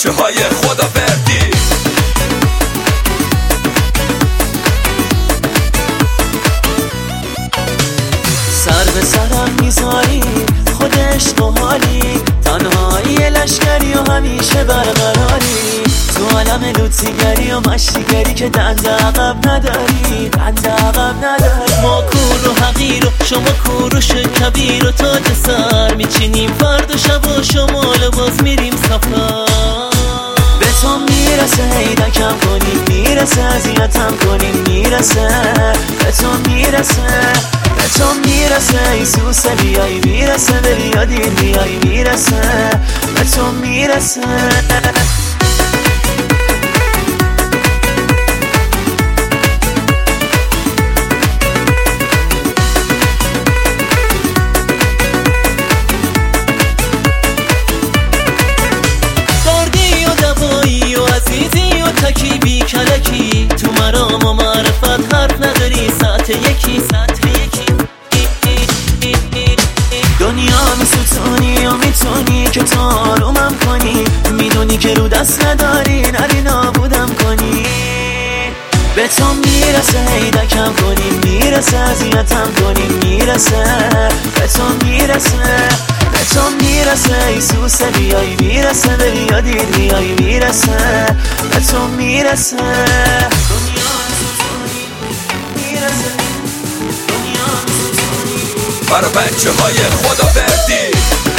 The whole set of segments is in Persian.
بچه های خداوردی. سر به سرم میذاری خود عشق و حالی، تنهایی لشکری و همیشه برقراری، تو عالم لوتیگری و مشتیگری که دنده عقب نداری، دنده عقب نداری. ما کور و حقیر و شما کوروش کبیر و تاج سر میچینیم فرد و شب و شمال و باز میریم سفر. به تو میرسه هیدکم کنیم، میرسه اذیتم کنیم، میرسه به تو میرسه، به تو میرسه ایسوسه بیایی، میرسه بری یا دیر بیایی، میرسه به تو میرسه. دردی و دوایی و عزیزی و تکیبی کلکی، تو مرام و معرفت حرف نداری، ساعت یکی ساعت یکی. دنیا میستونی و میتونی که تو آرومم کنی، میدونی که رو دست نداری نری نابودم کنی. به تو میرسه هیدکم کنی، میرسه اذیتم کنی، میرسه به تو میرسه، به تو میرسه ایسوسه بیایی، میرسه بری یا دیر بیایی، میرسه به تو میرسه. دنیا میستونی میرسه، دنیا میستونی برا بچه های خداوردی.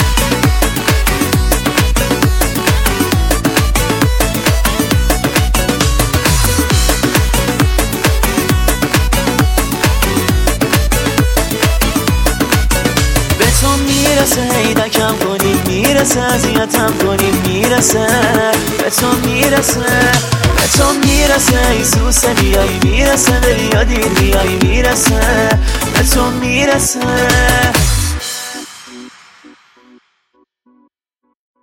به تو میرسه هیدکم کنی، میرسه اذیتم کنی، میرسه به تو میرسه، به تو میرسه ایسوسه بیایی، میرسه بری یا دیر بیایی، میرسه به تو میرسه.